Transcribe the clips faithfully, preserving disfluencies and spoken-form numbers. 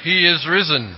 He is risen.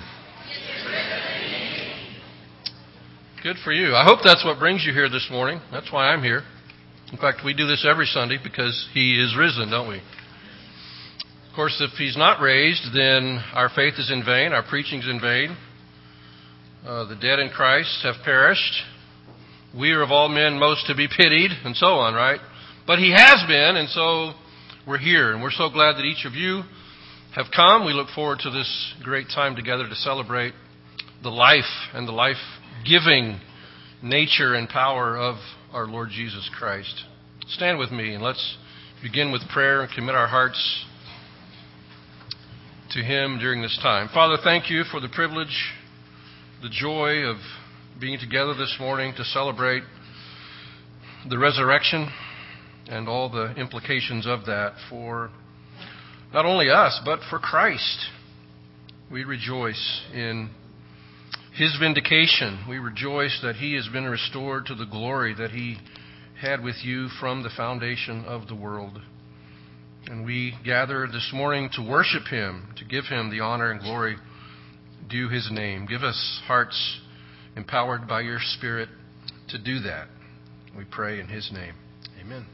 Good for you. I hope that's what brings you here this morning. That's why I'm here. In fact, we do this every Sunday because He is risen, don't we? Of course, if He's not raised, then our faith is in vain, our preaching's in vain. Uh, the dead in Christ have perished. We are of all men most to be pitied, and so on, right? But He has been, and so we're here. And we're so glad that each of you have come. We look forward to this great time together to celebrate the life and the life-giving nature and power of our Lord Jesus Christ. Stand with me and let's begin with prayer and commit our hearts to Him during this time. Father, thank you for the privilege, the joy of being together this morning to celebrate the resurrection and all the implications of that for not only us, but for Christ. We rejoice in His vindication. We rejoice that He has been restored to the glory that He had with you from the foundation of the world. And we gather this morning to worship Him, to give Him the honor and glory due His name. Give us hearts empowered by your Spirit to do that. We pray in His name. Amen.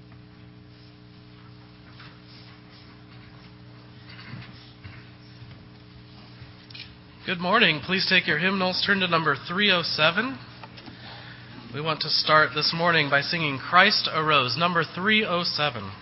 Good morning. Please take your hymnals, turn to number three oh seven. We want to start this morning by singing Christ Arose, number three oh seven.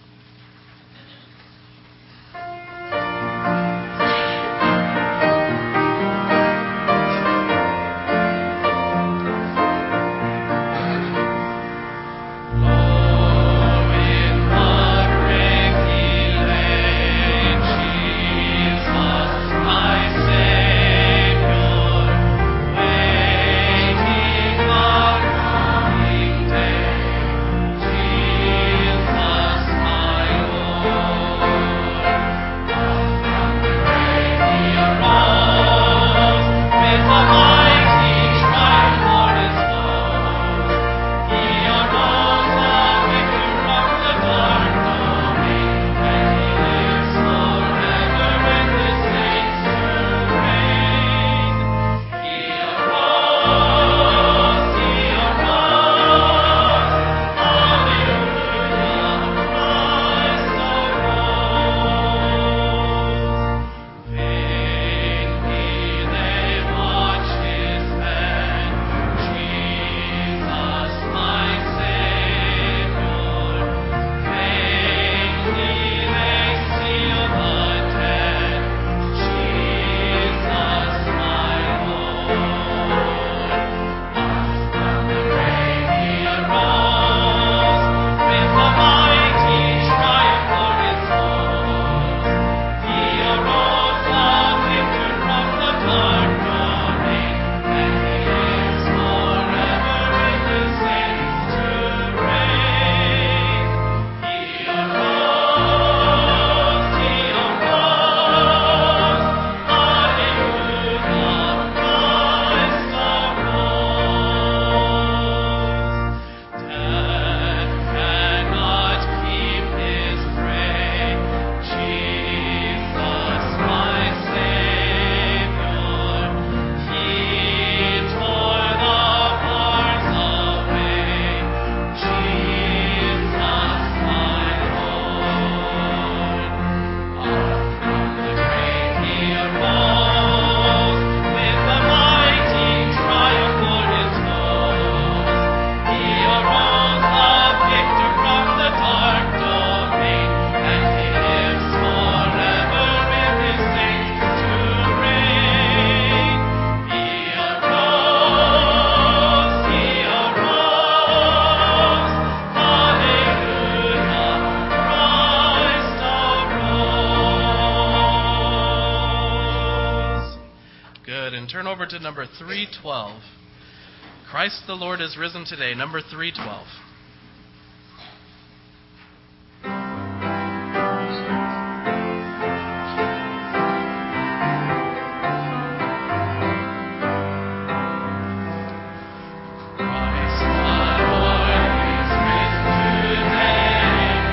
To number three twelve. Christ the Lord is risen today, number three twelve.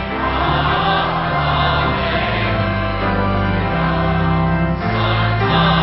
Oh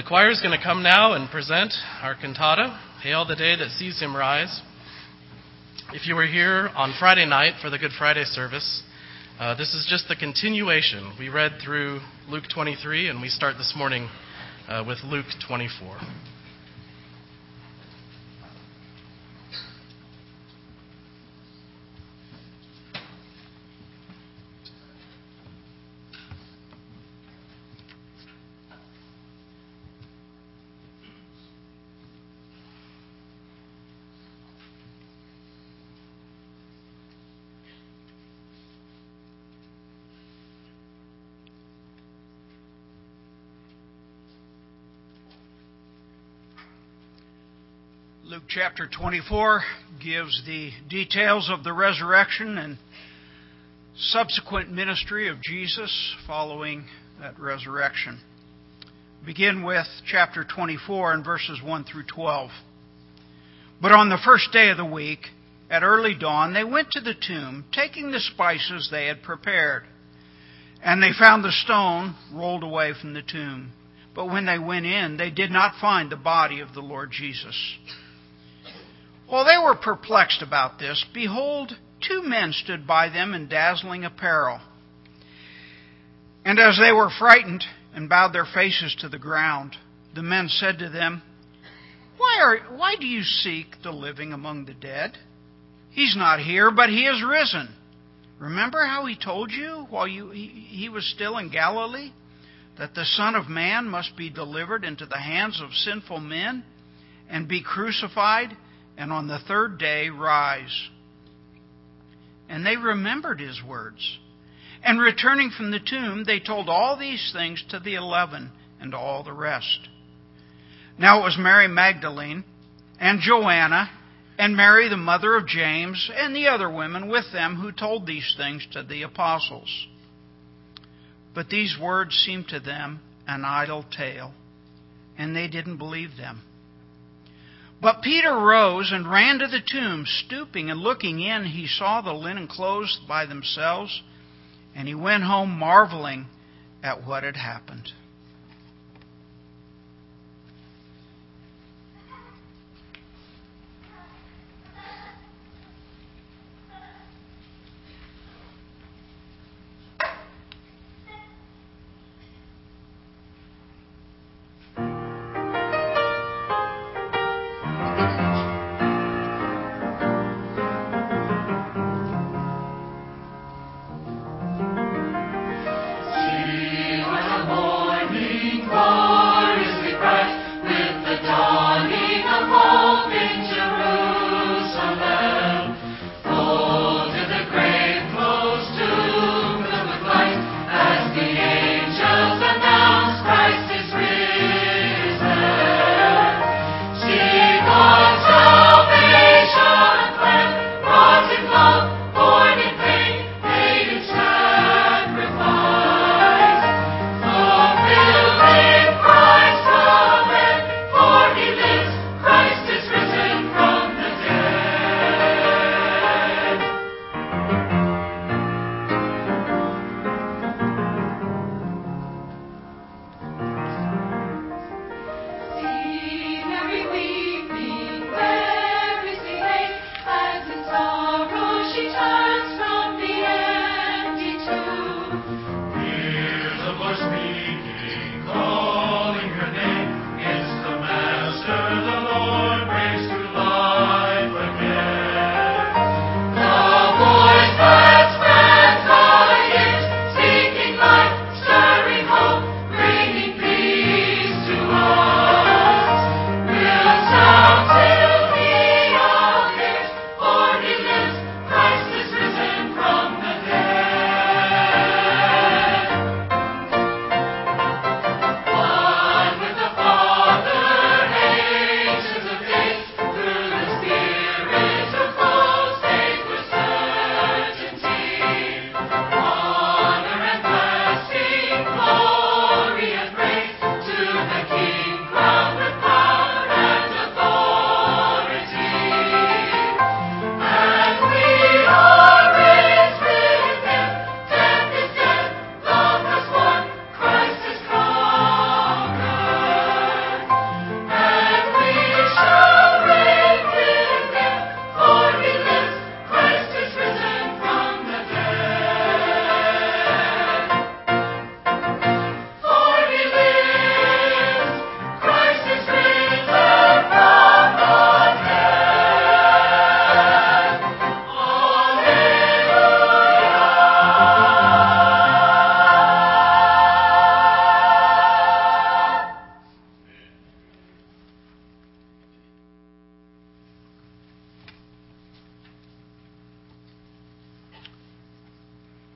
choir is going to come now and present our cantata, Hail the Day That Sees Him Rise. If you were here on Friday night for the Good Friday service, uh, this is just the continuation. We read through Luke twenty-three, and we start this morning uh, with Luke twenty-four. Luke chapter twenty-four gives the details of the resurrection and subsequent ministry of Jesus following that resurrection. Begin with chapter twenty-four and verses one through twelve. But on the first day of the week, at early dawn, they went to the tomb, taking the spices they had prepared. And they found the stone rolled away from the tomb. But when they went in, they did not find the body of the Lord Jesus. While they were perplexed about this, behold, two men stood by them in dazzling apparel. And as they were frightened and bowed their faces to the ground, the men said to them, Why are why do you seek the living among the dead? He's not here, but he is risen. Remember how he told you while you, he, he was still in Galilee, that the Son of Man must be delivered into the hands of sinful men and be crucified, and on the third day rise. And they remembered his words. And returning from the tomb, they told all these things to the eleven and all the rest. Now it was Mary Magdalene and Joanna and Mary the mother of James and the other women with them who told these things to the apostles. But these words seemed to them an idle tale, and they didn't believe them. But Peter rose and ran to the tomb. Stooping and looking in, he saw the linen clothes by themselves, and he went home marveling at what had happened. See what a boy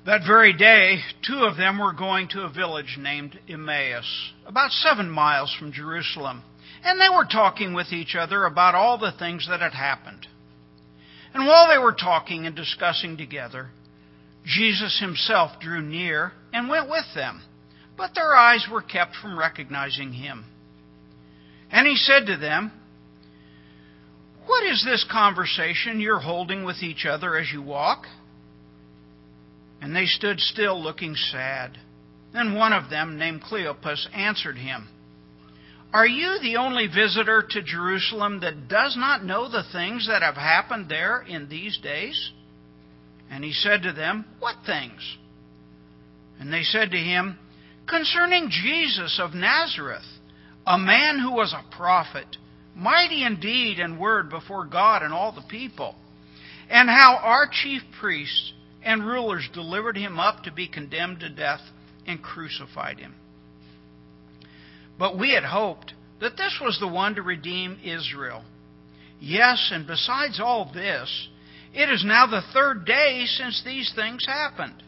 That very day, two of them were going to a village named Emmaus, about seven miles from Jerusalem, and they were talking with each other about all the things that had happened. And while they were talking and discussing together, Jesus himself drew near and went with them, but their eyes were kept from recognizing him. And he said to them, "What is this conversation you're holding with each other as you walk?" And they stood still, looking sad. Then one of them, named Cleopas, answered him, "Are you the only visitor to Jerusalem that does not know the things that have happened there in these days?" And he said to them, "What things?" And they said to him, "Concerning Jesus of Nazareth, a man who was a prophet, mighty in deed and word before God and all the people, and how our chief priests and rulers delivered him up to be condemned to death and crucified him. But we had hoped that this was the one to redeem Israel. Yes, and besides all this, it is now the third day since these things happened.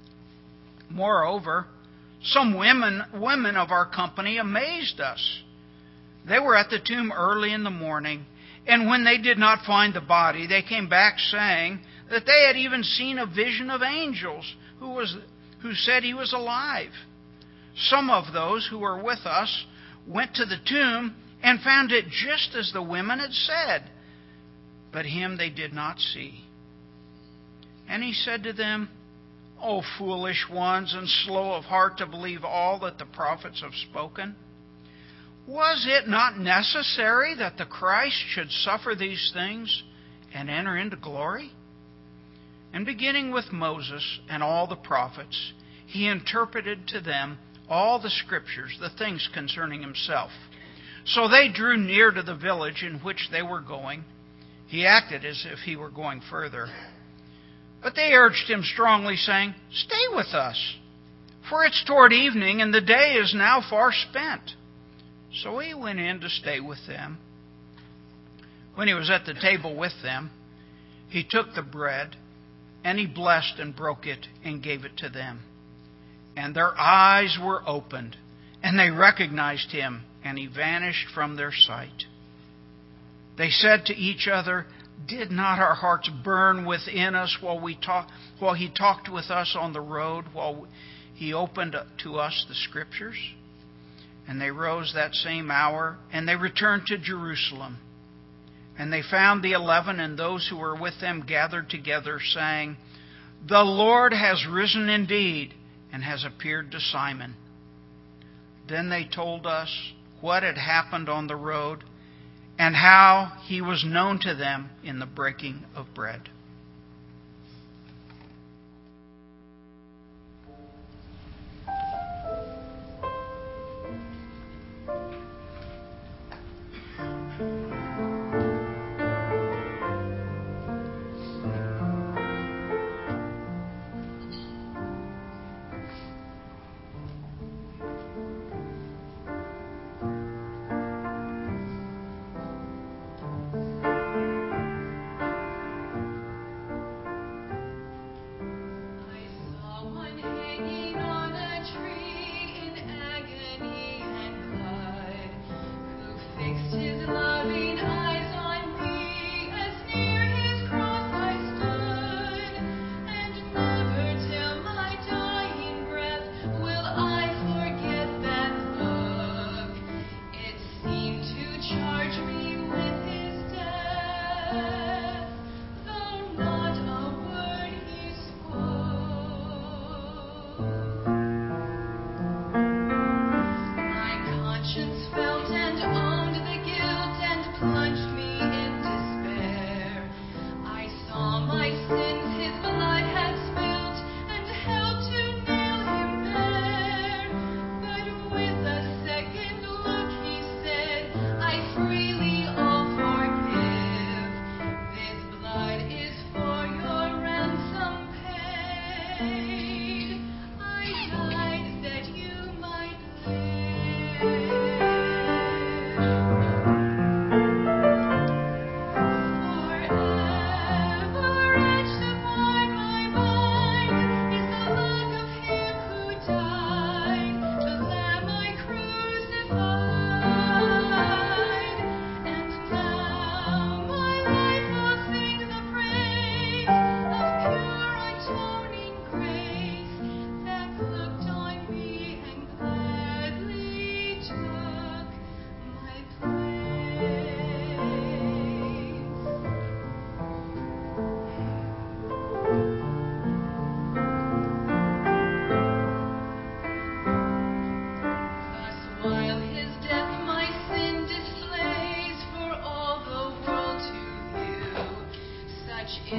Moreover, some women, women of our company amazed us. They were at the tomb early in the morning, and when they did not find the body, they came back saying that they had even seen a vision of angels who was who said he was alive. Some of those who were with us went to the tomb and found it just as the women had said, but him they did not see." And he said to them, "O foolish ones, and slow of heart to believe all that the prophets have spoken. Was it not necessary that the Christ should suffer these things and enter into glory?" And beginning with Moses and all the prophets, he interpreted to them all the Scriptures, the things concerning himself. So they drew near to the village in which they were going. He acted as if he were going further. But they urged him strongly, saying, "Stay with us, for it's toward evening, and the day is now far spent." So he went in to stay with them. When he was at the table with them, he took the bread, and he blessed and broke it and gave it to them. And their eyes were opened, and they recognized him, and he vanished from their sight. They said to each other, "Did not our hearts burn within us while we talk, while he talked with us on the road, while he opened to us the Scriptures?" And they rose that same hour, and they returned to Jerusalem. And they found the eleven and those who were with them gathered together, saying, "The Lord has risen indeed, and has appeared to Simon." Then they told us what had happened on the road, and how he was known to them in the breaking of bread.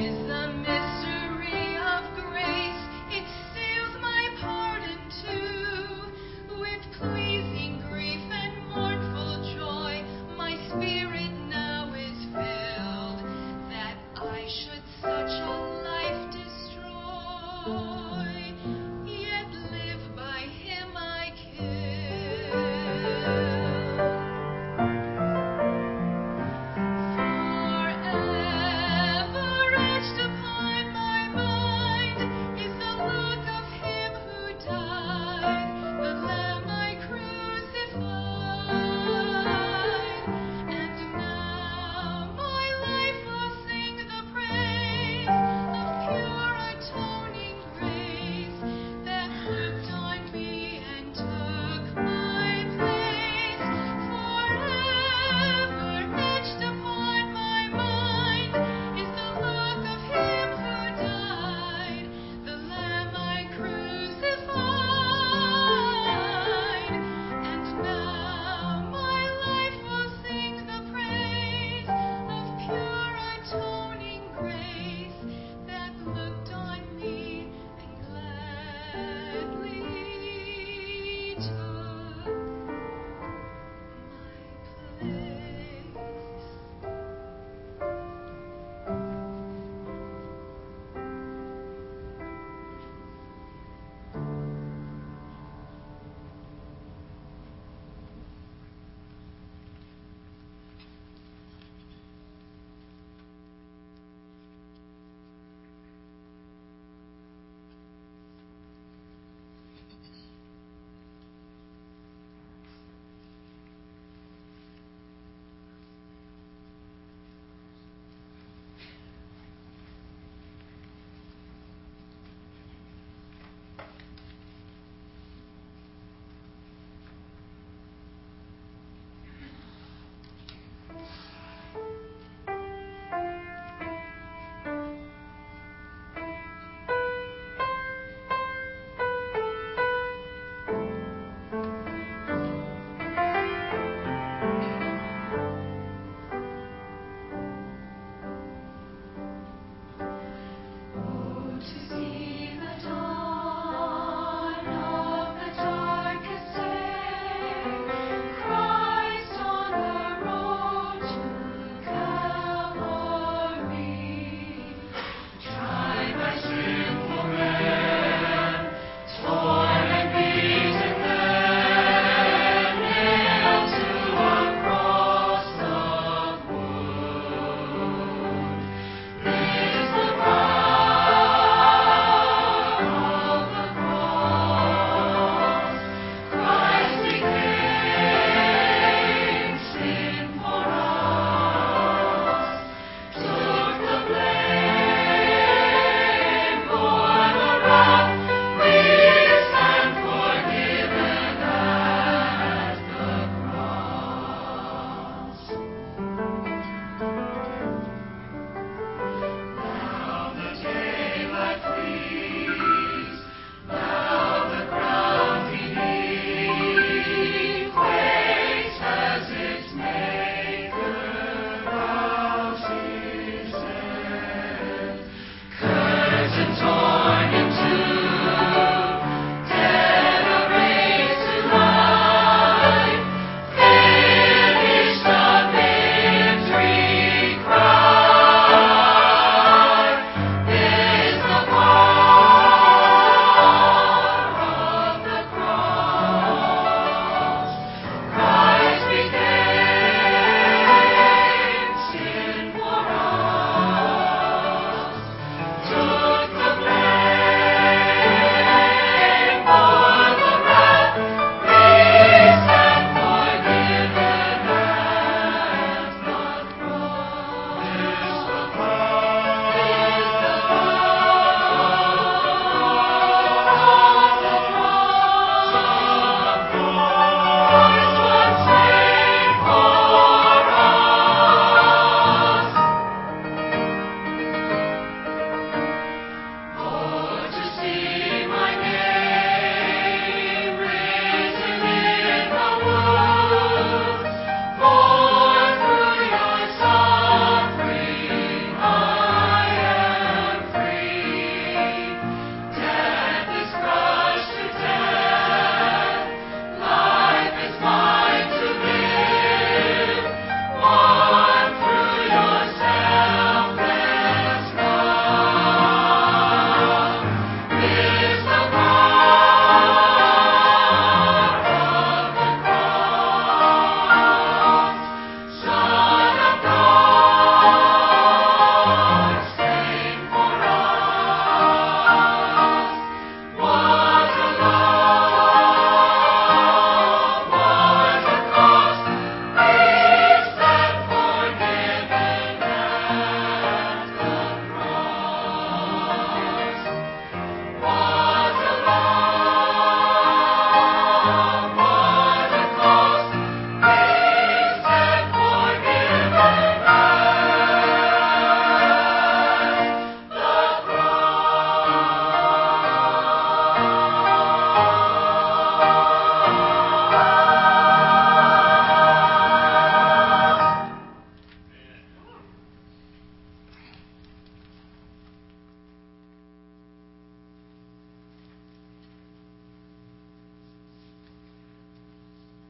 Forever etched upon my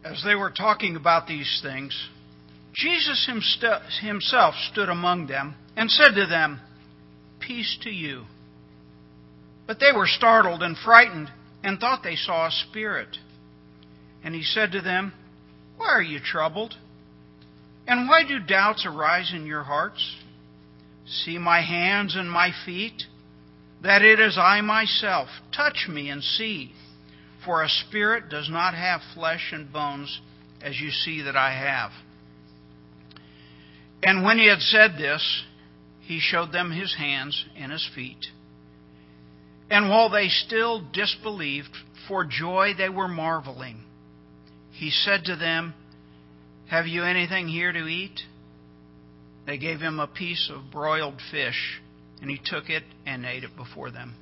As they were talking about these things, Jesus himself stood among them and said to them, "Peace to you." But they were startled and frightened and thought they saw a spirit. And he said to them, "Why are you troubled? And why do doubts arise in your hearts? See my hands and my feet, that it is I myself. Touch me and see. For a spirit does not have flesh and bones, as you see that I have." And when he had said this, he showed them his hands and his feet. And while they still disbelieved, for joy they were marveling, he said to them, "Have you anything here to eat?" They gave him a piece of broiled fish, and he took it and ate it before them.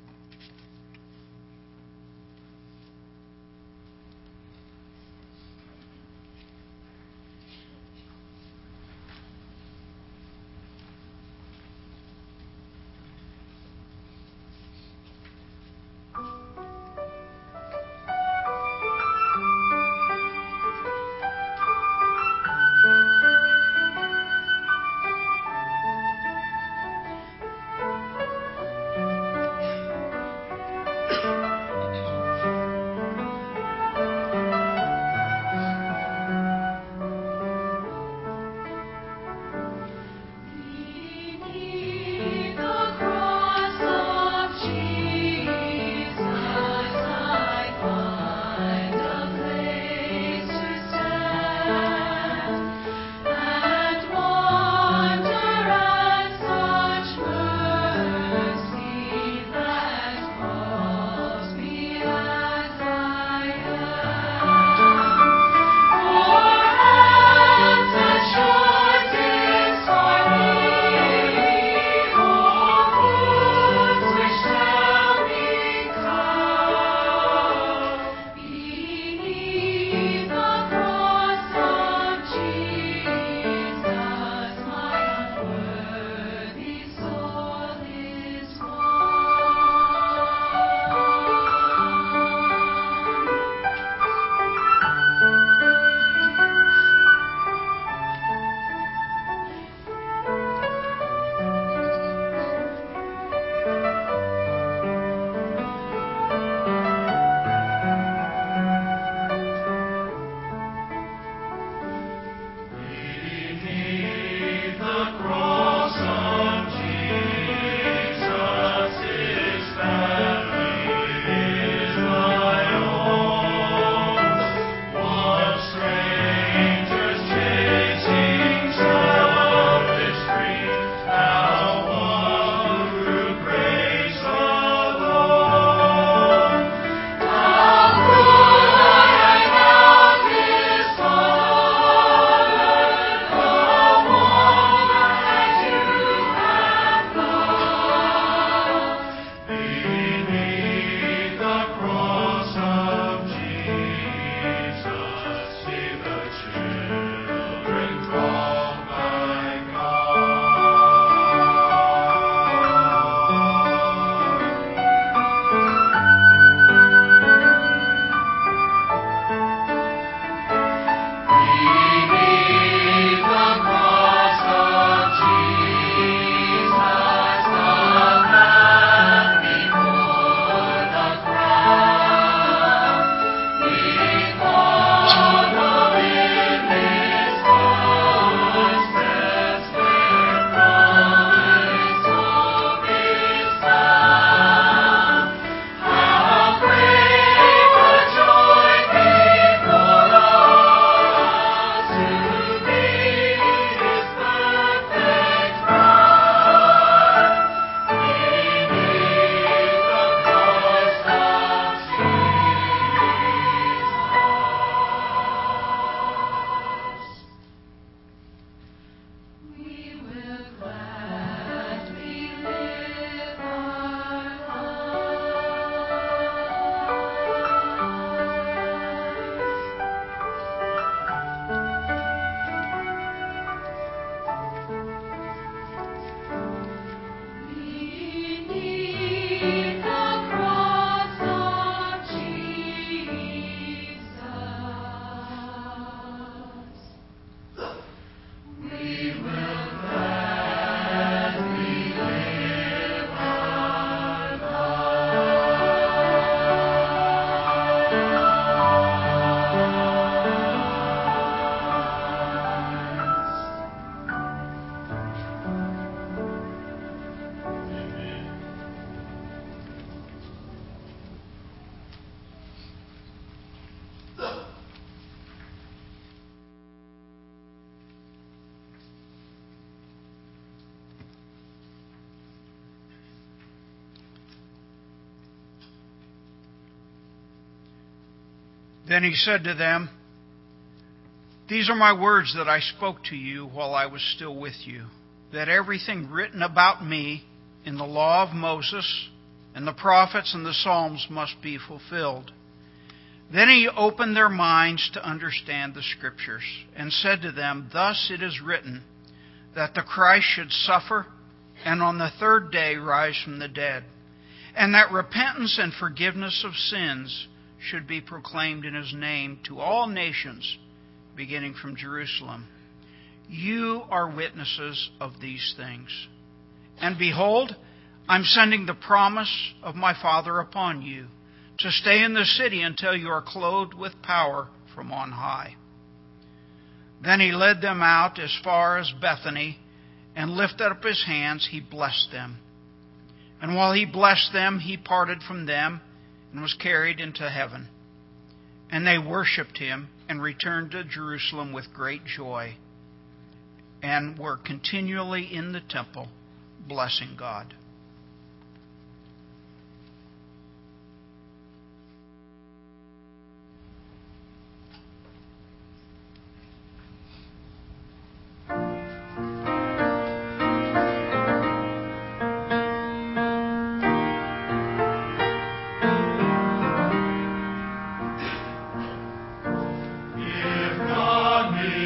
Then he said to them, "These are my words that I spoke to you while I was still with you, that everything written about me in the law of Moses and the prophets and the Psalms must be fulfilled." Then he opened their minds to understand the Scriptures, and said to them, "Thus it is written, that the Christ should suffer, and on the third day rise from the dead, and that repentance and forgiveness of sins should be proclaimed in his name to all nations, beginning from Jerusalem. You are witnesses of these things. And behold, I'm sending the promise of my Father upon you, to stay in the city until you are clothed with power from on high." Then he led them out as far as Bethany, and lifted up his hands, he blessed them. And while he blessed them, he parted from them, and was carried into heaven. And they worshipped him, and returned to Jerusalem with great joy, and were continually in the temple, blessing God.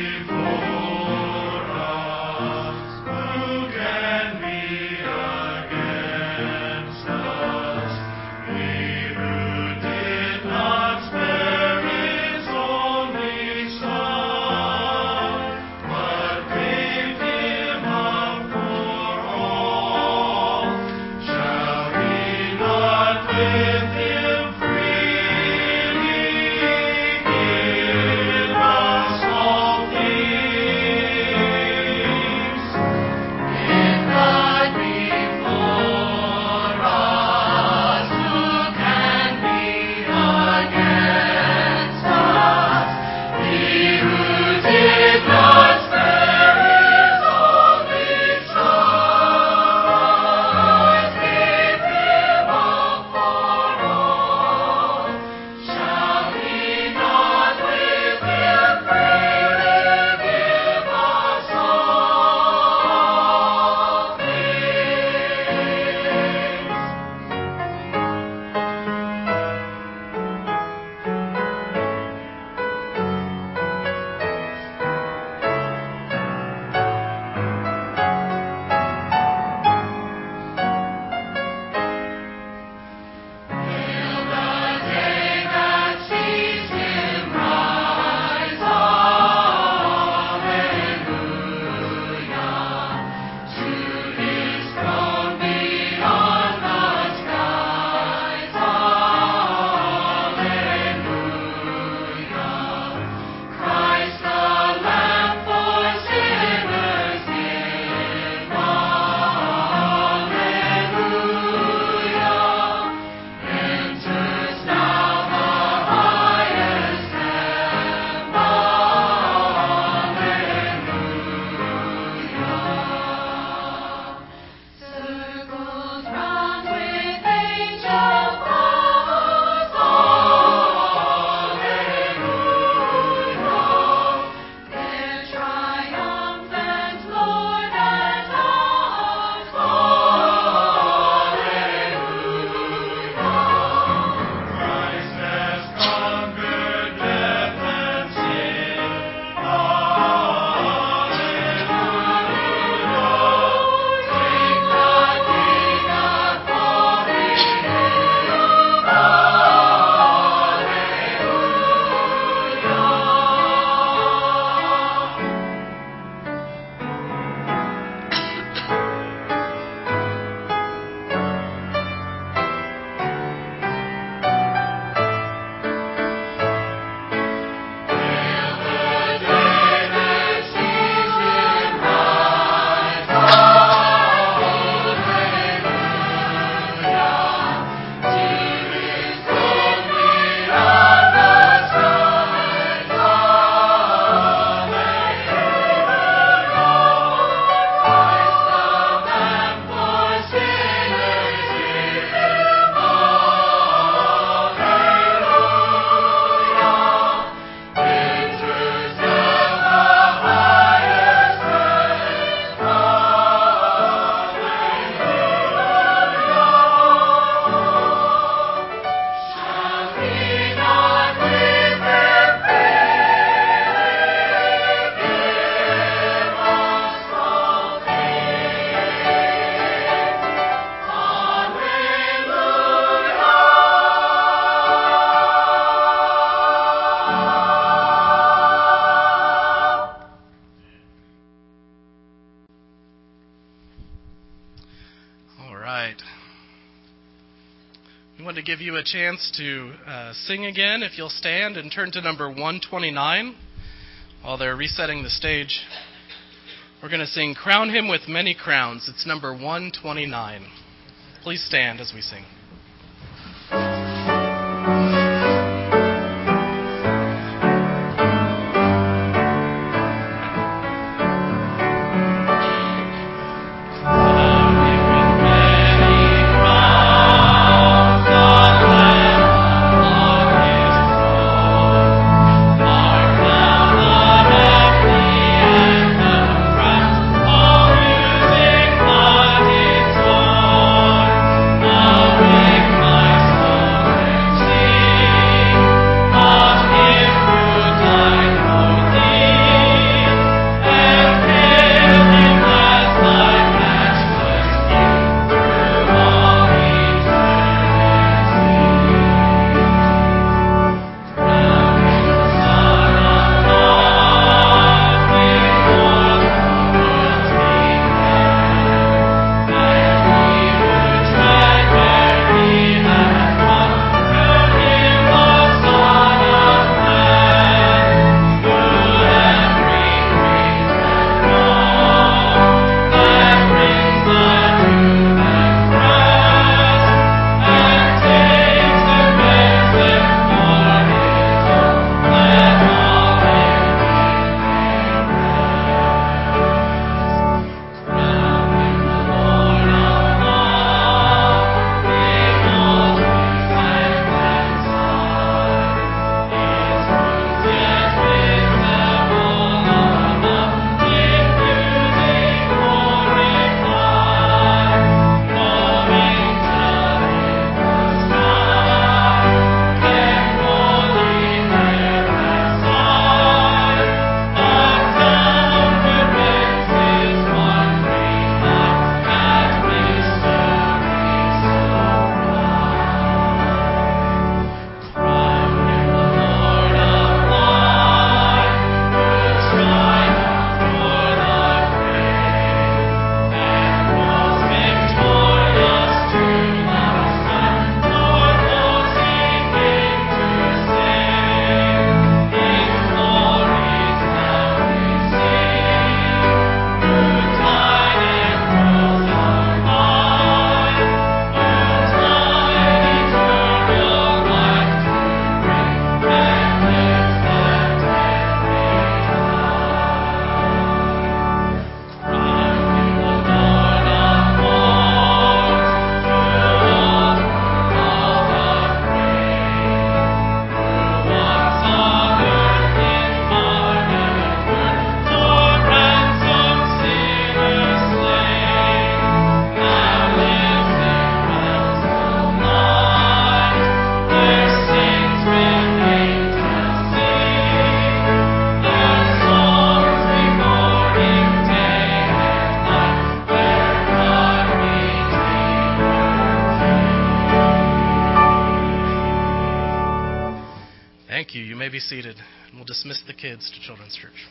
Against want to give you a chance to uh, sing again. If you'll stand and turn to number one twenty-nine while they're resetting the stage. We're going to sing Crown Him with Many Crowns. It's number one twenty-nine. Please stand as we sing. Thank you. You may be seated. We'll dismiss the kids to Children's Church.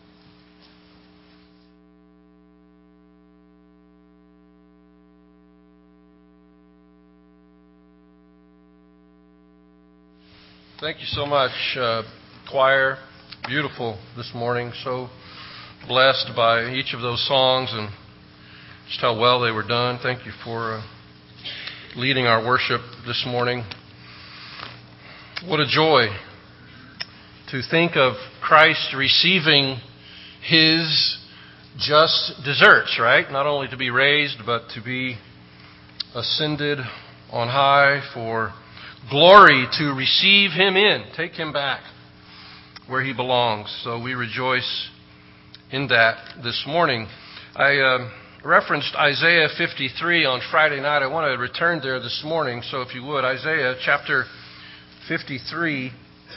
Thank you so much, uh, choir. Beautiful this morning. So blessed by each of those songs and just how well they were done. Thank you for uh, leading our worship this morning. What a joy to think of Christ receiving His just deserts, right? Not only to be raised, but to be ascended on high for glory to receive Him in, take Him back where He belongs. So we rejoice in that this morning. I uh, referenced Isaiah fifty-three on Friday night. I want to return there this morning. So if you would, Isaiah chapter fifty-three.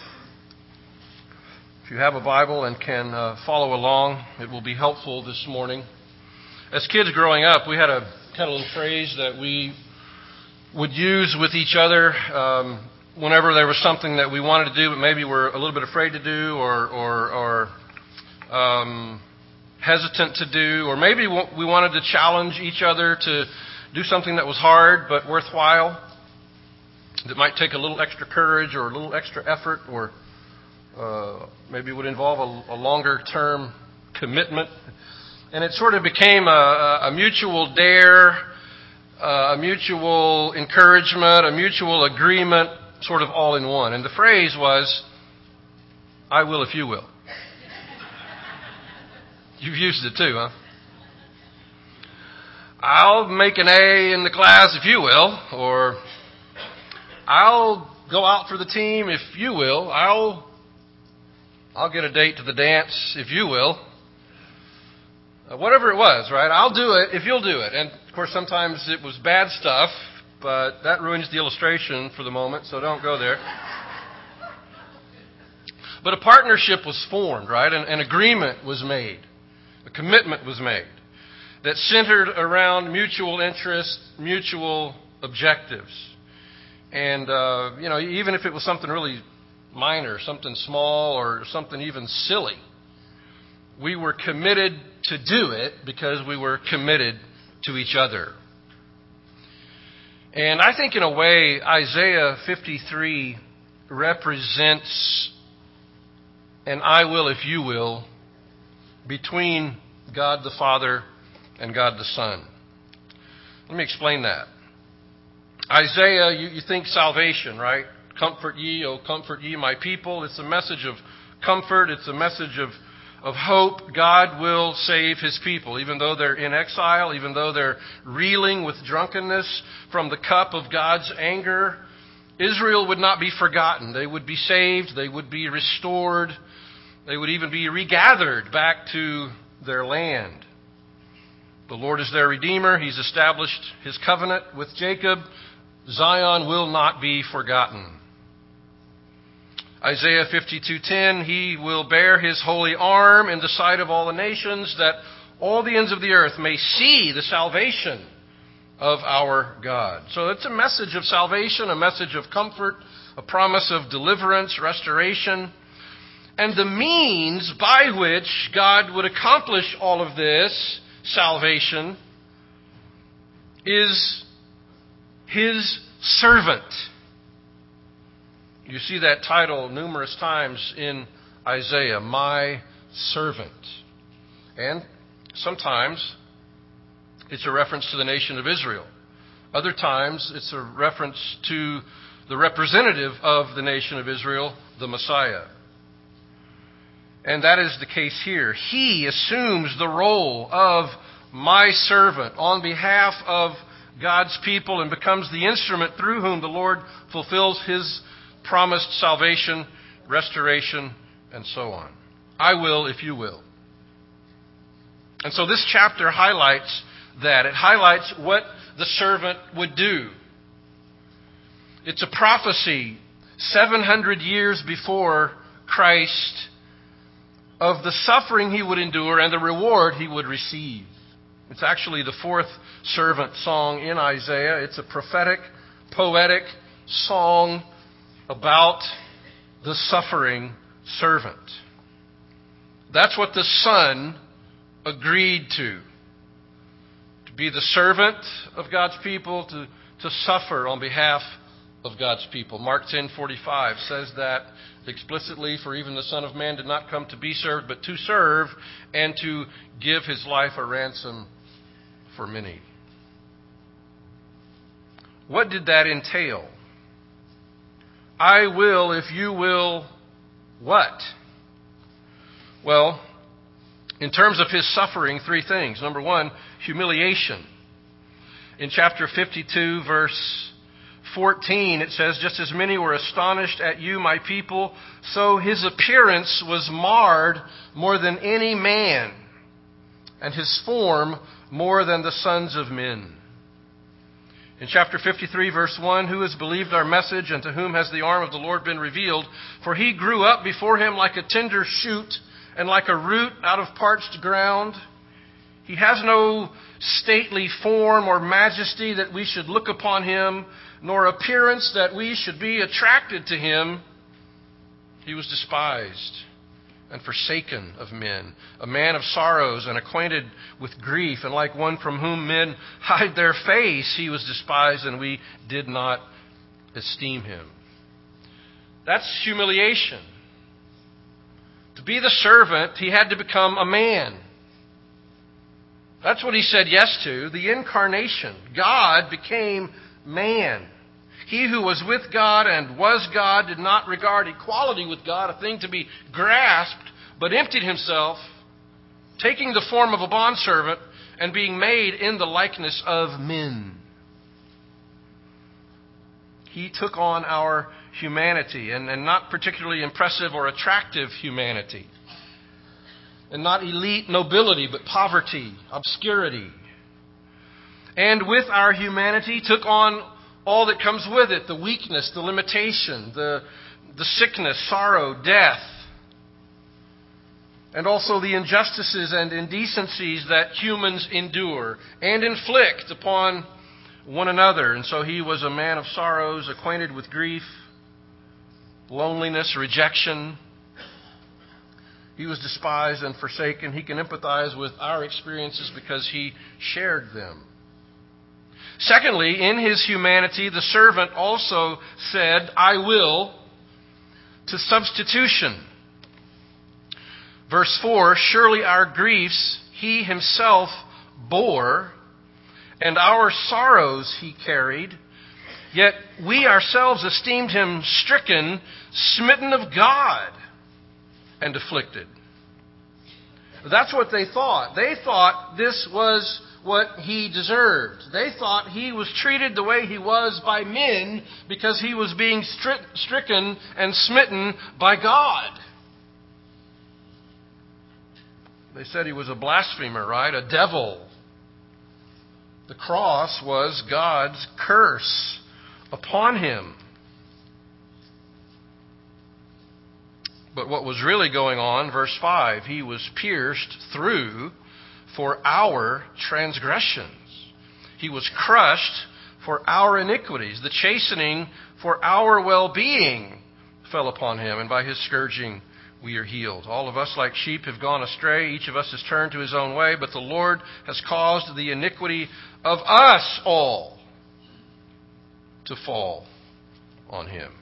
If you have a Bible and can uh, follow along, it will be helpful this morning. As kids growing up, we had a kind of little phrase that we would use with each other um, whenever there was something that we wanted to do, but maybe we're a little bit afraid to do, or or, or um, hesitant to do, or maybe we wanted to challenge each other to do something that was hard but worthwhile. that might take a little extra courage or a little extra effort, or uh, maybe would involve a, a longer-term commitment. And it sort of became a, a mutual dare, uh, a mutual encouragement, a mutual agreement, sort of all in one. And the phrase was, "I will if you will." You've used it too, huh? "I'll make an A in the class if you will," or "I'll go out for the team if you will. I'll I'll get a date to the dance if you will." Uh, whatever it was, right? I'll do it if you'll do it. And of course, sometimes it was bad stuff, but that ruins the illustration for the moment, so don't go there. But a partnership was formed, right? An, an agreement was made. A commitment was made that centered around mutual interest, mutual objectives. And, uh, you know, even if it was something really minor, something small, or something even silly, we were committed to do it because we were committed to each other. And I think in a way, Isaiah fifty-three represents an "I will if you will" between God the Father and God the Son. Let me explain that. Isaiah, you, you think salvation, right? "Comfort ye, O comfort ye my people." It's a message of comfort. It's a message of, of hope. God will save his people. Even though they're in exile, even though they're reeling with drunkenness from the cup of God's anger, Israel would not be forgotten. They would be saved. They would be restored. They would even be regathered back to their land. The Lord is their Redeemer. He's established his covenant with Jacob. Zion will not be forgotten. Isaiah fifty-two ten, "He will bear his holy arm in the sight of all the nations, that all the ends of the earth may see the salvation of our God." So it's a message of salvation, a message of comfort, a promise of deliverance, restoration. And the means by which God would accomplish all of this salvation is his servant. You see that title numerous times in Isaiah, "My servant." And sometimes it's a reference to the nation of Israel. Other times it's a reference to the representative of the nation of Israel, the Messiah. And that is the case here. He assumes the role of my servant on behalf of God's people and becomes the instrument through whom the Lord fulfills his promised salvation, restoration, and so on. I will if you will. And so this chapter highlights that. It highlights what the servant would do. It's a prophecy seven hundred years before Christ of the suffering he would endure and the reward he would receive. It's actually the fourth servant song in Isaiah. It's a prophetic, poetic song about the suffering servant. That's what the Son agreed to. To be the servant of God's people, to, to suffer on behalf of God's people. Mark ten forty-five says that explicitly, "For even the Son of Man did not come to be served, but to serve, and to give his life a ransom for many." What did that entail? I will if you will what? Well, in terms of his suffering, three things. Number one, humiliation. In chapter fifty-two, verse fourteen, it says, "Just as many were astonished at you, my people, so his appearance was marred more than any man, and his form more than the sons of men." In chapter fifty-three, verse one, "Who has believed our message, and to whom has the arm of the Lord been revealed? For he grew up before him like a tender shoot, and like a root out of parched ground. He has no stately form or majesty that we should look upon him, nor appearance that we should be attracted to him. He was despised and forsaken of men, a man of sorrows and acquainted with grief, and like one from whom men hide their face, he was despised, and we did not esteem him. That's humiliation. To be the servant, he had to become a man. That's what he said yes to, the incarnation. God became man. He who was with God and was God did not regard equality with God a thing to be grasped, but emptied himself, taking the form of a bondservant and being made in the likeness of men. He took on our humanity, and, and not particularly impressive or attractive humanity. And not elite nobility, but poverty, obscurity. And with our humanity, took on all that comes with it, the weakness, the limitation, the, the sickness, sorrow, death. And also the injustices and indecencies that humans endure and inflict upon one another. And so he was a man of sorrows, acquainted with grief, loneliness, rejection. He was despised and forsaken. He can empathize with our experiences because he shared them. Secondly, in his humanity, the servant also said, I will, to substitution. Verse four, surely our griefs he himself bore, and our sorrows he carried, yet we ourselves esteemed him stricken, smitten of God, and afflicted. That's what they thought. They thought this was what he deserved. They thought he was treated the way he was by men because he was being stri- stricken and smitten by God. They said he was a blasphemer, right? A devil. The cross was God's curse upon him. But what was really going on, verse five, he was pierced through for our transgressions. He was crushed for our iniquities. The chastening for our well-being fell upon him, and by his scourging we are healed. All of us like sheep have gone astray. Each of us has turned to his own way, but the Lord has caused the iniquity of us all to fall on him.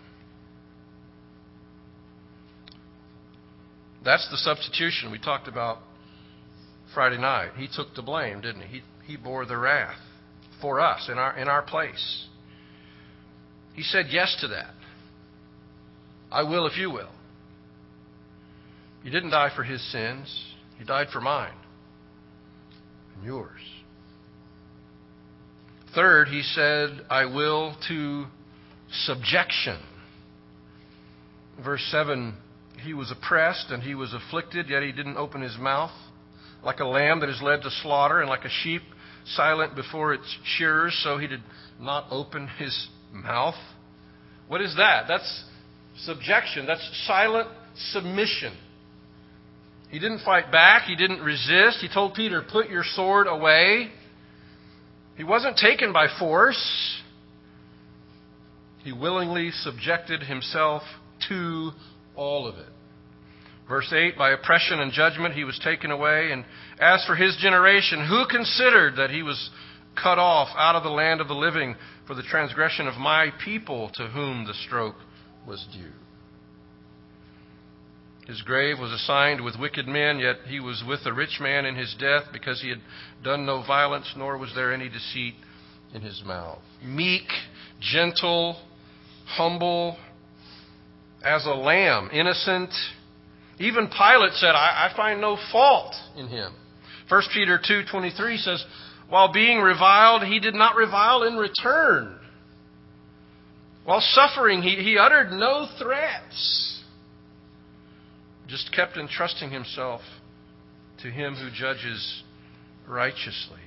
That's the substitution we talked about Friday night. He took the blame, didn't he? He, he bore the wrath for us in our, in our place. He said yes to that. I will if you will. He didn't die for his sins. He died for mine and yours. Third, he said, I will to subjection. Verse seven, he was oppressed and he was afflicted, yet he didn't open his mouth. Like a lamb that is led to slaughter, and like a sheep silent before its shearers, so he did not open his mouth. What is that? That's subjection. That's silent submission. He didn't fight back. He didn't resist. He told Peter, put your sword away. He wasn't taken by force. He willingly subjected himself to all of it. Verse eight, by oppression and judgment he was taken away. And as for his generation, who considered that he was cut off out of the land of the living for the transgression of my people to whom the stroke was due? His grave was assigned with wicked men, yet he was with a rich man in his death because he had done no violence, nor was there any deceit in his mouth. Meek, gentle, humble, as a lamb, innocent. Even Pilate said, I, I find no fault in him. First Peter two twenty-three says, while being reviled, he did not revile in return. While suffering, he, he uttered no threats. Just kept entrusting himself to him who judges righteously.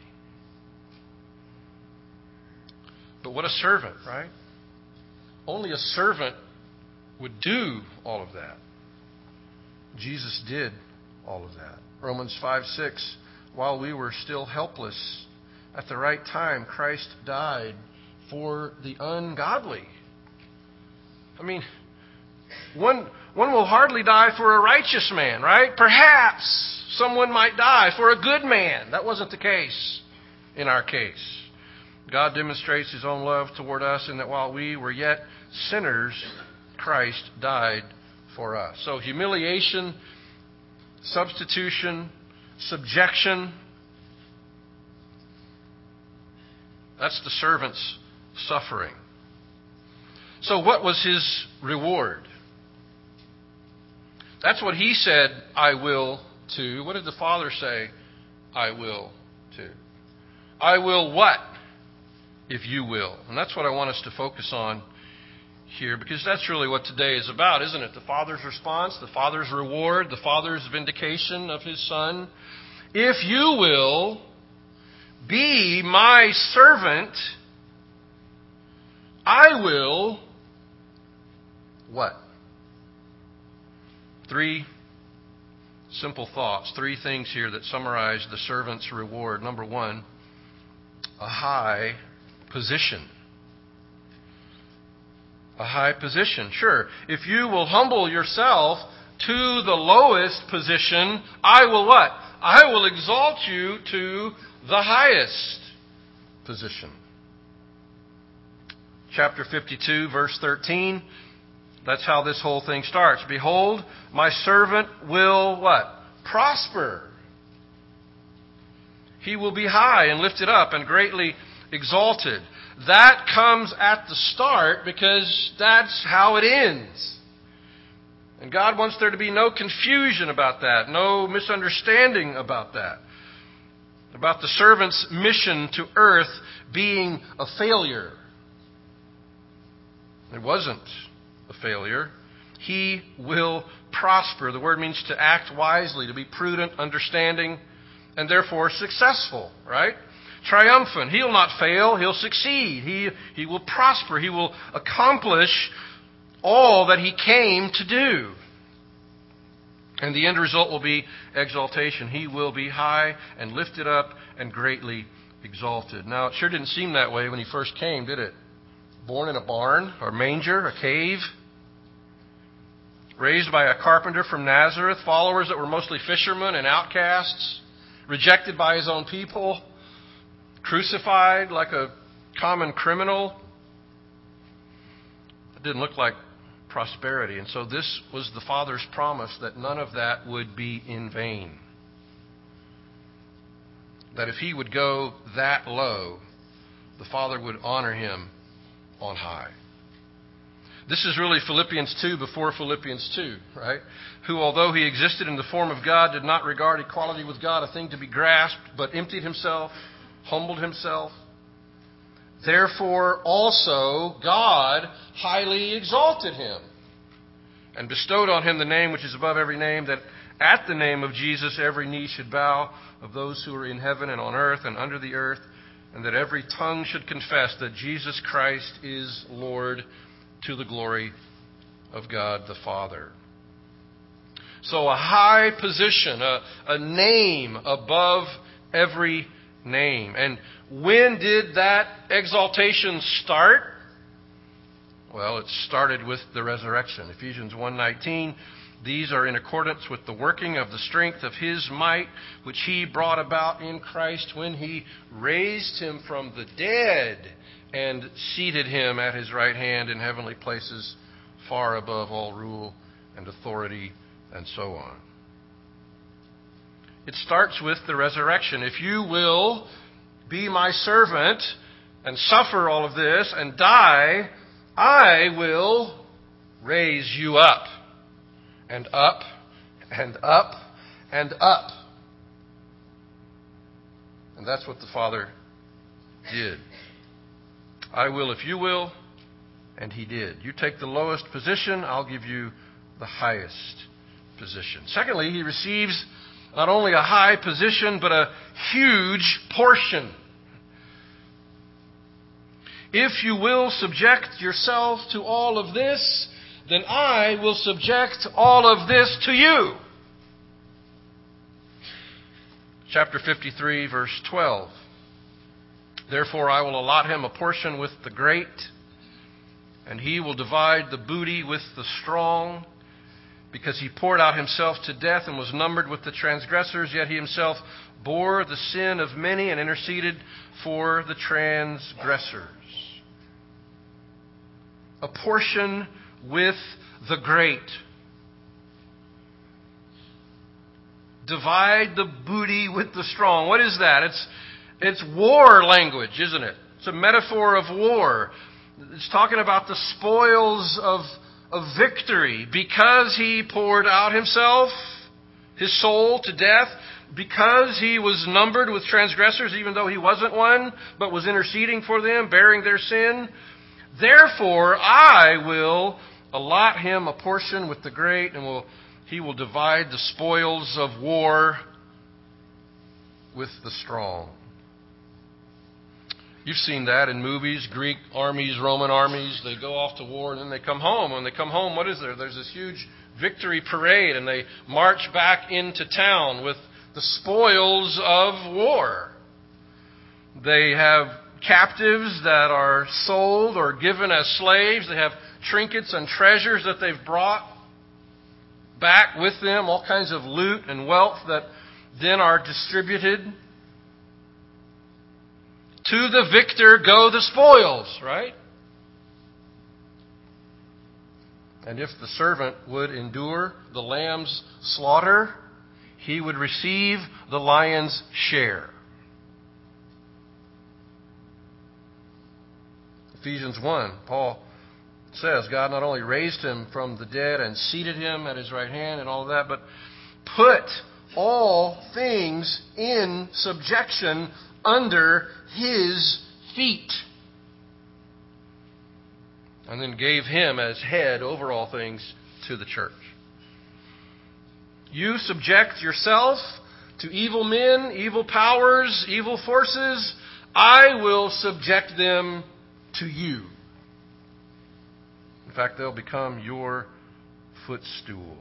But what a servant, right? Only a servant would do all of that. Jesus did all of that. Romans five six, while we were still helpless, at the right time, Christ died for the ungodly. I mean, one, one will hardly die for a righteous man, right? Perhaps someone might die for a good man. That wasn't the case in our case. God demonstrates His own love toward us in that while we were yet sinners, Christ died for us. So humiliation, substitution, subjection, that's the servant's suffering. So what was his reward? That's what he said, I will to. What did the Father say, I will to? I will what? If you will. And that's what I want us to focus on here, because that's really what today is about, isn't it? The Father's response, the Father's reward, the Father's vindication of His Son. If you will be my servant, I will what? Three simple thoughts, three things here that summarize the servant's reward. Number one, a high position. A high position. Sure, if you will humble yourself to the lowest position, I will what? I will exalt you to the highest position. Chapter fifty-two, verse thirteen. That's how this whole thing starts. Behold, my servant will what? Prosper. He will be high and lifted up and greatly exalted. That comes at the start because that's how it ends. And God wants there to be no confusion about that, no misunderstanding about that. About the servant's mission to earth being a failure. It wasn't a failure. He will prosper. The word means to act wisely, to be prudent, understanding, and therefore successful, right? Triumphant. He'll not fail. He'll succeed. He, he will prosper. He will accomplish all that He came to do. And the end result will be exaltation. He will be high and lifted up and greatly exalted. Now, it sure didn't seem that way when He first came, did it? Born in a barn or manger, a cave. Raised by a carpenter from Nazareth. Followers that were mostly fishermen and outcasts. Rejected by His own people. Crucified like a common criminal. It didn't look like prosperity. And so this was the Father's promise that none of that would be in vain. That if He would go that low, the Father would honor Him on high. This is really Philippians two before Philippians two, right? Who, although He existed in the form of God, did not regard equality with God a thing to be grasped, but emptied Himself, humbled Himself. Therefore also God highly exalted Him and bestowed on Him the name which is above every name, that at the name of Jesus every knee should bow, of those who are in heaven and on earth and under the earth, and that every tongue should confess that Jesus Christ is Lord, to the glory of God the Father. So a high position, a, a name above every name. And when did that exaltation start? Well, it started with the resurrection. Ephesians one nineteen. These are in accordance with the working of the strength of His might, which He brought about in Christ when He raised Him from the dead and seated Him at His right hand in heavenly places, far above all rule and authority, and so on. It starts with the resurrection. If you will be my servant and suffer all of this and die, I will raise you up. And up, and up, and up. And that's what the Father did. I will if you will, and He did. You take the lowest position, I'll give you the highest position. Secondly, He receives not only a high position, but a huge portion. If you will subject yourself to all of this, then I will subject all of this to you. Chapter fifty-three, verse twelve. Therefore I will allot him a portion with the great, and he will divide the booty with the strong. because he poured out himself to death and was numbered with the transgressors, yet he himself bore the sin of many and interceded for the transgressors. A portion with the great. Divide the booty with the strong. What is that? It's, it's war language, isn't it? It's a metaphor of war. It's talking about the spoils of, of victory. Because he poured out himself, his soul, to death, because he was numbered with transgressors, even though he wasn't one, but was interceding for them, bearing their sin, therefore I will allot him a portion with the great, and will he will divide the spoils of war with the strong. You've seen that in movies. Greek armies, Roman armies, they go off to war and then they come home. When they come home, what is there? There's this huge victory parade, and they march back into town with the spoils of war. They have captives that are sold or given as slaves. They have trinkets and treasures that they've brought back with them, all kinds of loot and wealth that then are distributed. To the victor go the spoils, right? And if the servant would endure the lamb's slaughter, he would receive the lion's share. Ephesians one, Paul says God not only raised him from the dead and seated him at his right hand and all of that, but put all things in subjection under his feet. And then gave him as head over all things to the church. You subject yourself to evil men, evil powers, evil forces. I will subject them to you. In fact, they'll become your footstool.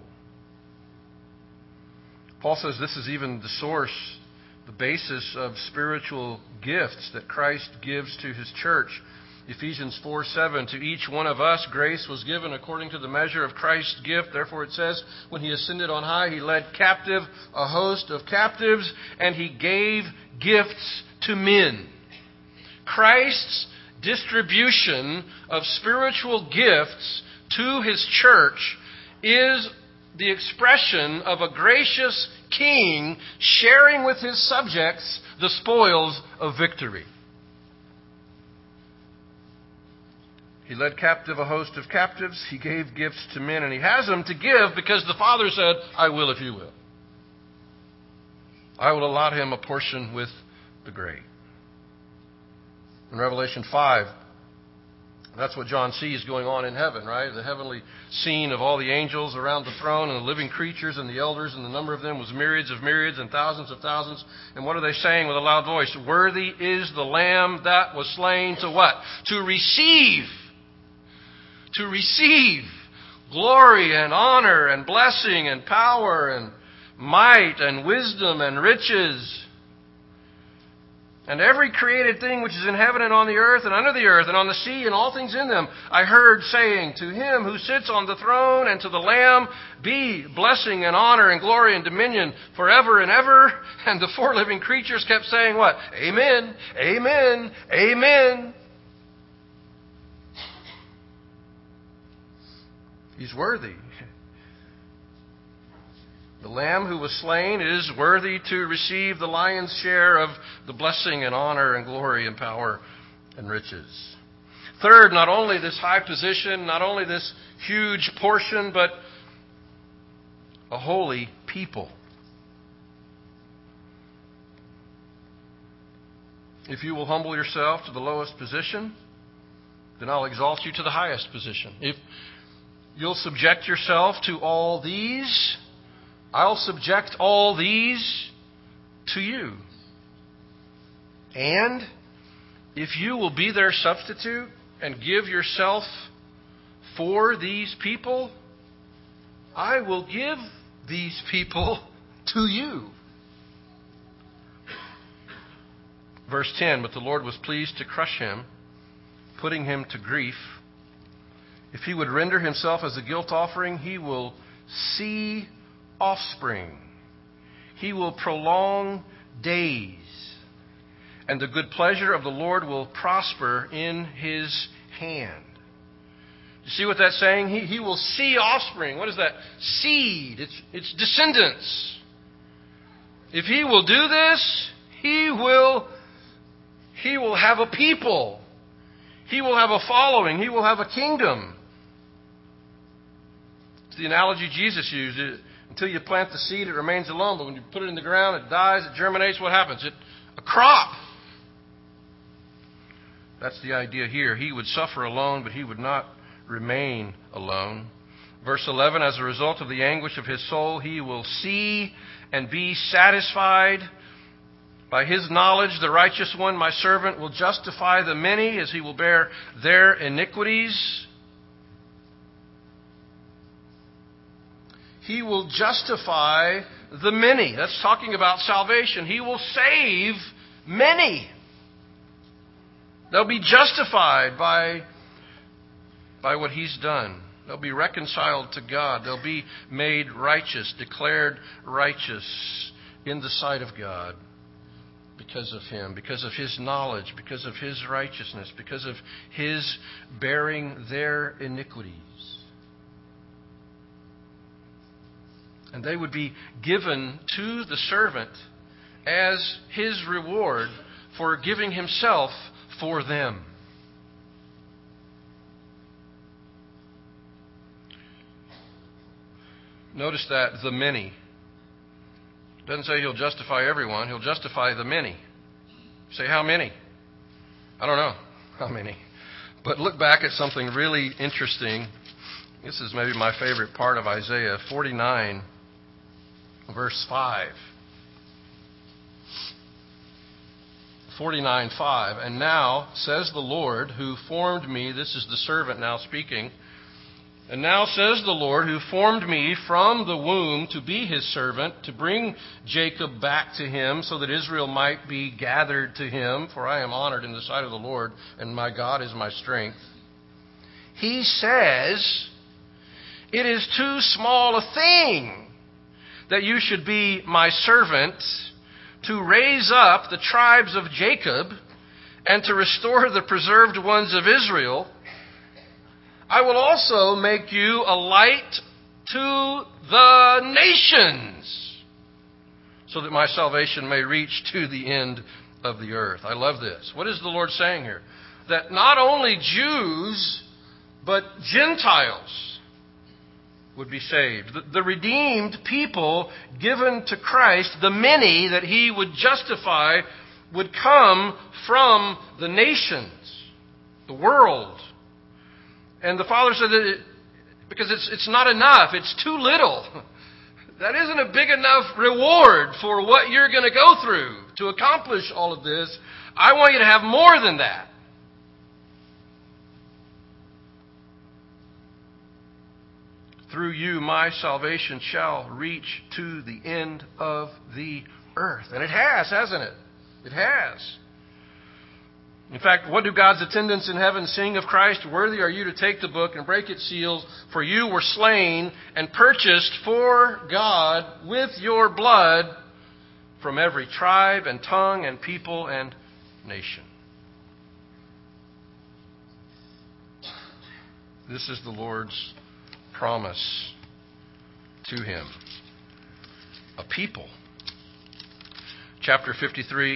Paul says this is even the source, the basis of spiritual gifts that Christ gives to his church. Ephesians four seven, to each one of us grace was given according to the measure of Christ's gift. Therefore it says, when he ascended on high, he led captive a host of captives, and he gave gifts to men. Christ's distribution of spiritual gifts to his church is the expression of a gracious king sharing with his subjects the spoils of victory. He led captive a host of captives. He gave gifts to men, and he has them to give because the Father said, I will if you will. I will allot him a portion with the great. In Revelation five, that's what John sees going on in heaven, right? The heavenly scene of all the angels around the throne and the living creatures and the elders, and the number of them was myriads of myriads and thousands of thousands. And what are they saying with a loud voice? Worthy is the Lamb that was slain to what? To receive. To receive glory and honor and blessing and power and might and wisdom and riches. And every created thing which is in heaven and on the earth and under the earth and on the sea and all things in them, I heard saying, to him who sits on the throne and to the Lamb be blessing and honor and glory and dominion forever and ever. And the four living creatures kept saying what? Amen, amen, amen. He's worthy. The Lamb who was slain is worthy to receive the lion's share of the blessing and honor and glory and power and riches. Third, not only this high position, not only this huge portion, but a holy people. If you will humble yourself to the lowest position, then I'll exalt you to the highest position. If you'll subject yourself to all these, I'll subject all these to you. And if you will be their substitute and give yourself for these people, I will give these people to you. Verse ten, but the Lord was pleased to crush him, putting him to grief. If he would render himself as a guilt offering, he will see offspring. He will prolong days. And the good pleasure of the Lord will prosper in his hand. You see what that's saying? He, he will see offspring. What is that? Seed. It's, it's descendants. If he will do this, he will, he will have a people. He will have a following. He will have a kingdom. It's the analogy Jesus used. It, until you plant the seed, it remains alone. But when you put it in the ground, it dies, it germinates. What happens? It, a crop. That's the idea here. He would suffer alone, but he would not remain alone. Verse eleven, as a result of the anguish of his soul, he will see and be satisfied. By his knowledge, the righteous one, my servant, will justify the many as he will bear their iniquities. He will justify the many. That's talking about salvation. He will save many. They'll be justified by, by what he's done. They'll be reconciled to God. They'll be made righteous, declared righteous in the sight of God because of him, because of his knowledge, because of his righteousness, because of his bearing their iniquities. And they would be given to the servant as his reward for giving himself for them. Notice that the many. It doesn't say he'll justify everyone. He'll justify the many. Say how many? I don't know how many. But look back at something really interesting. This is maybe my favorite part of Isaiah forty-nine, verse five. forty-nine five. And now, says the Lord, who formed me, this is the servant now speaking, and now says the Lord, who formed me from the womb to be his servant, to bring Jacob back to him, so that Israel might be gathered to him, for I am honored in the sight of the Lord, and my God is my strength. He says, it is too small a thing that you should be my servant, to raise up the tribes of Jacob and to restore the preserved ones of Israel. I will also make you a light to the nations, so that my salvation may reach to the end of the earth. I love this. What is the Lord saying here? That not only Jews, but Gentiles would be saved. The, the redeemed people given to Christ, the many that he would justify, would come from the nations, the world. And the Father said that it, because it's, it's not enough, it's too little. That isn't a big enough reward for what you're going to go through to accomplish all of this. I want you to have more than that. Through you, my salvation shall reach to the end of the earth. And it has, hasn't it? It has. In fact, what do God's attendants in heaven sing of Christ? Worthy are you to take the book and break its seals, for you were slain and purchased for God with your blood from every tribe and tongue and people and nation. This is the Lord's promise to him. A people. Chapter fifty-three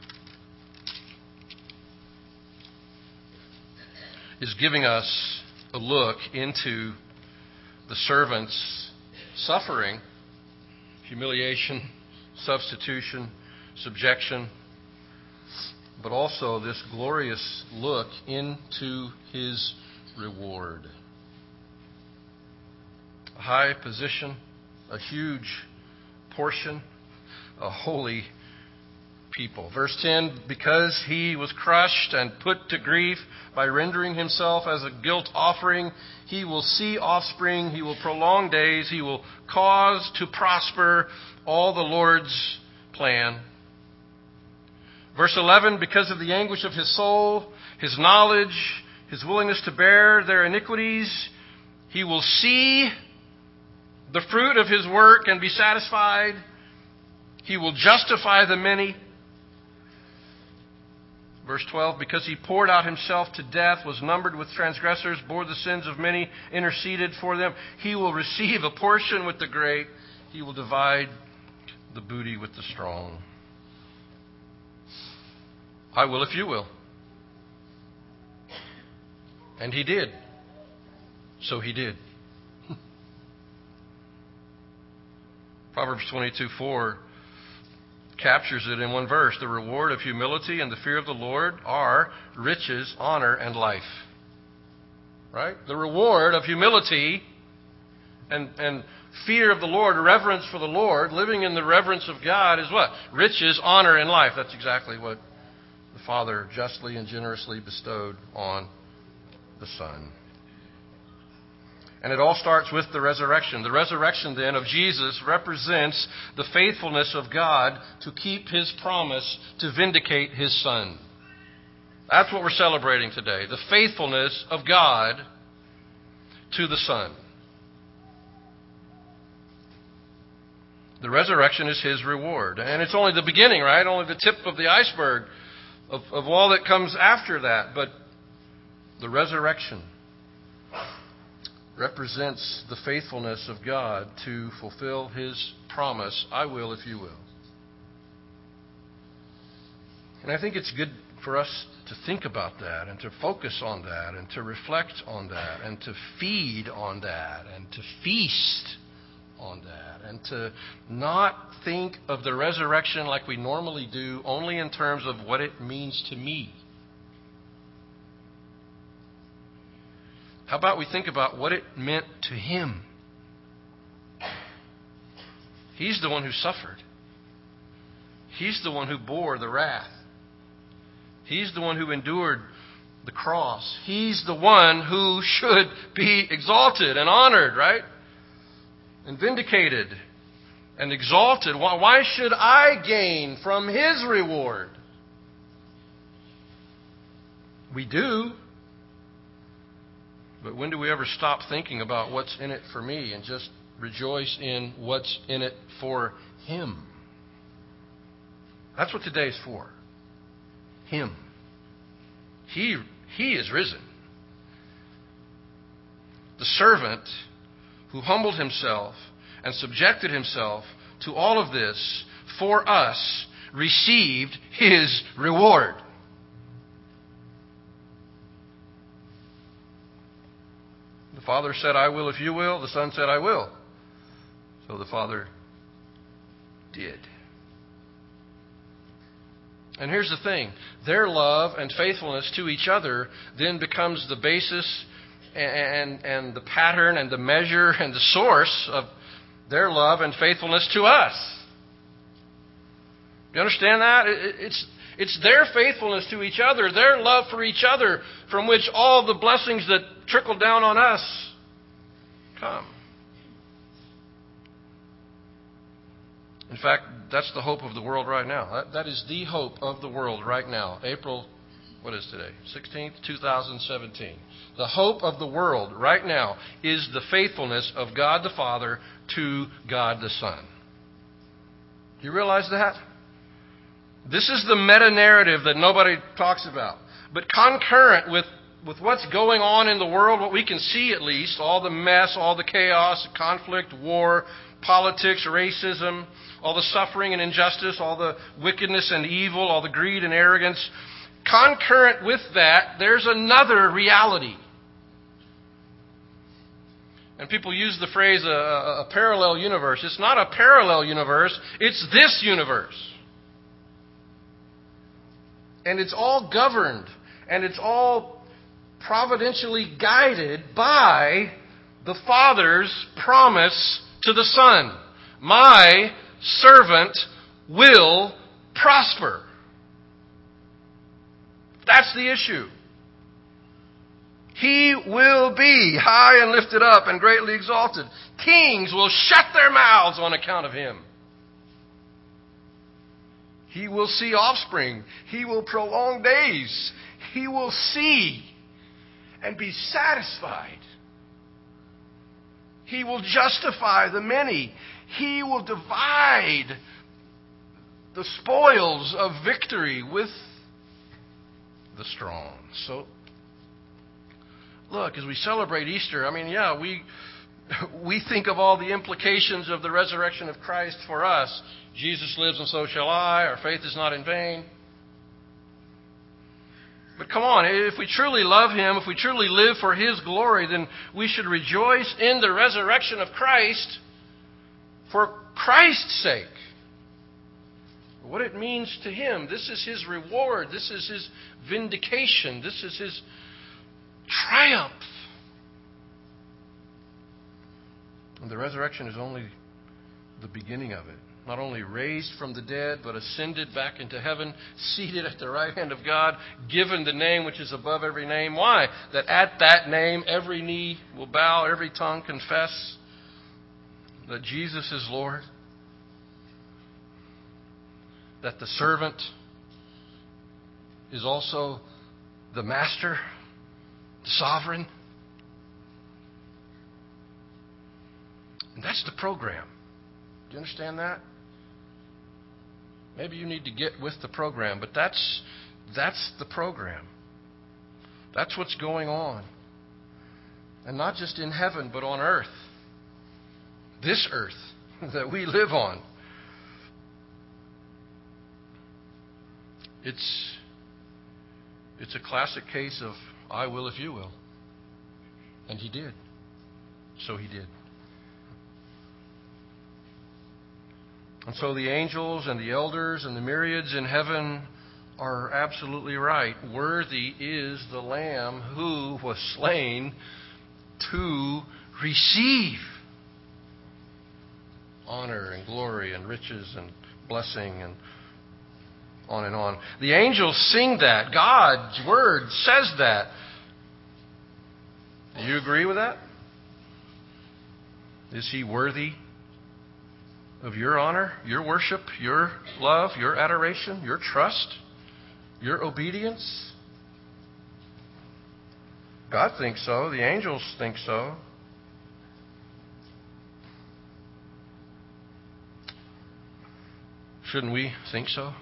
is giving us a look into the servant's suffering, humiliation, substitution, subjection, but also this glorious look into his reward. A high position, a huge portion, a holy people. Verse ten, because he was crushed and put to grief by rendering himself as a guilt offering, he will see offspring, he will prolong days, he will cause to prosper all the Lord's plan. Verse eleven, because of the anguish of his soul, his knowledge, his willingness to bear their iniquities, he will see the fruit of his work and be satisfied. He will justify the many. Verse twelve, because he poured out himself to death, was numbered with transgressors, bore the sins of many, interceded for them. He will receive a portion with the great. He will divide the booty with the strong. I will if you will. And he did. So he did. Proverbs twenty-two four captures it in one verse. The reward of humility and the fear of the Lord are riches, honor, and life. Right? The reward of humility and, and fear of the Lord, reverence for the Lord, living in the reverence of God is what? Riches, honor, and life. That's exactly what the Father justly and generously bestowed on the Son. And it all starts with the resurrection. The resurrection, then, of Jesus represents the faithfulness of God to keep His promise to vindicate His Son. That's what we're celebrating today. The faithfulness of God to the Son. The resurrection is His reward. And it's only the beginning, right? Only the tip of the iceberg of, of all that comes after that. But the resurrection represents the faithfulness of God to fulfill His promise, I will if you will. And I think it's good for us to think about that and to focus on that and to reflect on that and to feed on that and to feast on that and to not think of the resurrection like we normally do, only in terms of what it means to me. How about we think about what it meant to Him? He's the one who suffered. He's the one who bore the wrath. He's the one who endured the cross. He's the one who should be exalted and honored, right? And vindicated and exalted. Why should I gain from His reward? We do. But when do we ever stop thinking about what's in it for me and just rejoice in what's in it for Him? That's what today's for. Him. He, he is risen. The servant who humbled himself and subjected himself to all of this for us received His reward. The Father said, I will if you will. The Son said, I will. So the Father did. And here's the thing. Their love and faithfulness to each other then becomes the basis and, and the pattern and the measure and the source of their love and faithfulness to us. You understand that? It's, it's their faithfulness to each other, their love for each other, from which all the blessings that trickle down on us come. In fact, that's the hope of the world right now. That, that is the hope of the world right now. April, what is today? sixteenth, twenty seventeen. The hope of the world right now is the faithfulness of God the Father to God the Son. Do you realize that? This is the meta-narrative that nobody talks about. But concurrent with, with what's going on in the world, what we can see at least, all the mess, all the chaos, conflict, war, politics, racism, all the suffering and injustice, all the wickedness and evil, all the greed and arrogance. Concurrent with that, there's another reality. And people use the phrase a, a, a parallel universe. It's not a parallel universe. It's this universe. And it's all governed. And it's all providentially guided by the Father's promise to the Son. My servant will prosper. That's the issue. He will be high and lifted up and greatly exalted. Kings will shut their mouths on account of him. He will see offspring. He will prolong days. He will see and be satisfied. He will justify the many. He will divide the spoils of victory with the strong. So, look, as we celebrate Easter, I mean, yeah, we we think of all the implications of the resurrection of Christ for us. Jesus lives and so shall I. Our faith is not in vain. But come on, if we truly love Him, if we truly live for His glory, then we should rejoice in the resurrection of Christ for Christ's sake. What it means to Him. This is His reward. This is His vindication. This is His triumph. And the resurrection is only the beginning of it. Not only raised from the dead, but ascended back into heaven, seated at the right hand of God, given the name which is above every name. Why? That at that name every knee will bow, every tongue confess that Jesus is Lord. That the servant is also the master, the sovereign. And that's the program. Do you understand that? Maybe you need to get with the program, but that's that's the program. That's what's going on. And not just in heaven, but on earth. This earth that we live on. It's it's a classic case of I will if you will. And He did. So He did. And so the angels and the elders and the myriads in heaven are absolutely right. Worthy is the Lamb who was slain to receive honor and glory and riches and blessing and on and on. The angels sing that. God's Word says that. Do you agree with that? Is He worthy of your honor, your worship, your love, your adoration, your trust, your obedience? God thinks so. The angels think so. Shouldn't we think so?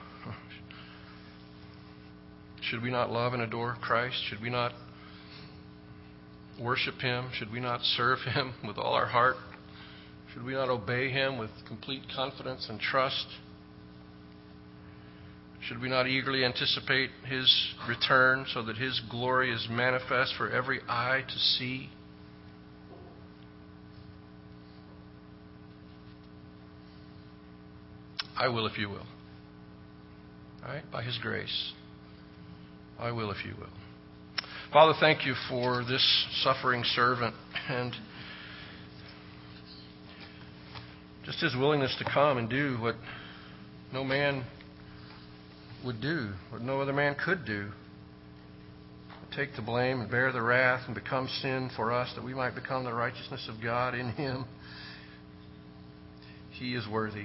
Should we not love and adore Christ? Should we not worship Him? Should we not serve Him with all our heart? Should we not obey Him with complete confidence and trust? Should we not eagerly anticipate His return so that His glory is manifest for every eye to see? I will if you will. All right? By His grace. I will if you will. Father, thank you for this suffering servant and just His willingness to come and do what no man would do, what no other man could do. Take the blame and bear the wrath and become sin for us that we might become the righteousness of God in Him. He is worthy.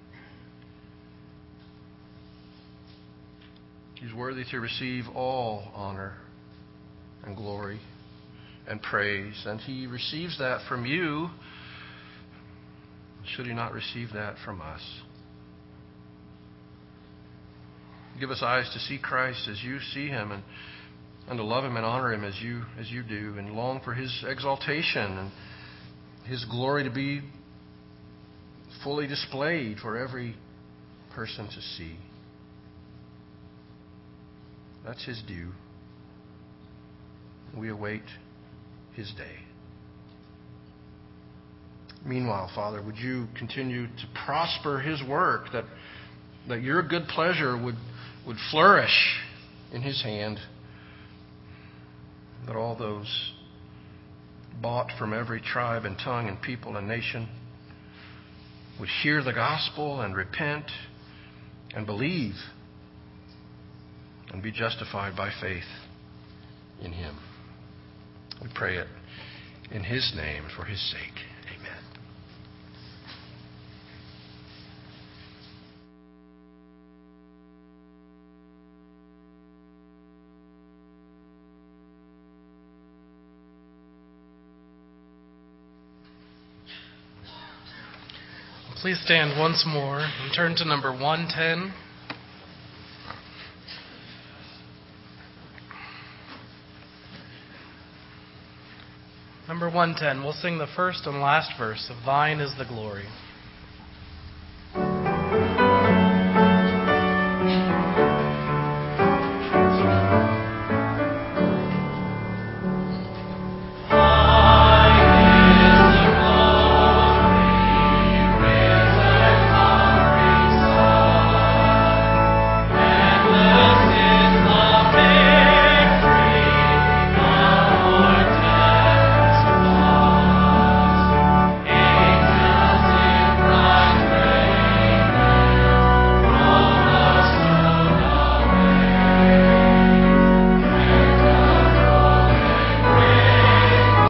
He's worthy to receive all honor and glory and praise. And He receives that from you. Should He not receive that from us? Give us eyes to see Christ as you see Him, and, and to love Him and honor Him as you as you do, and long for His exaltation and His glory to be fully displayed for every person to see. That's His due. We await His day. Meanwhile, Father, would you continue to prosper His work, that that your good pleasure would, would flourish in His hand, that all those bought from every tribe and tongue and people and nation would hear the gospel and repent and believe and be justified by faith in Him. We pray it in His name, for His sake. Amen. Please stand once more and turn to number one ten. Number one ten, we'll sing the first and last verse of Thine is the Glory.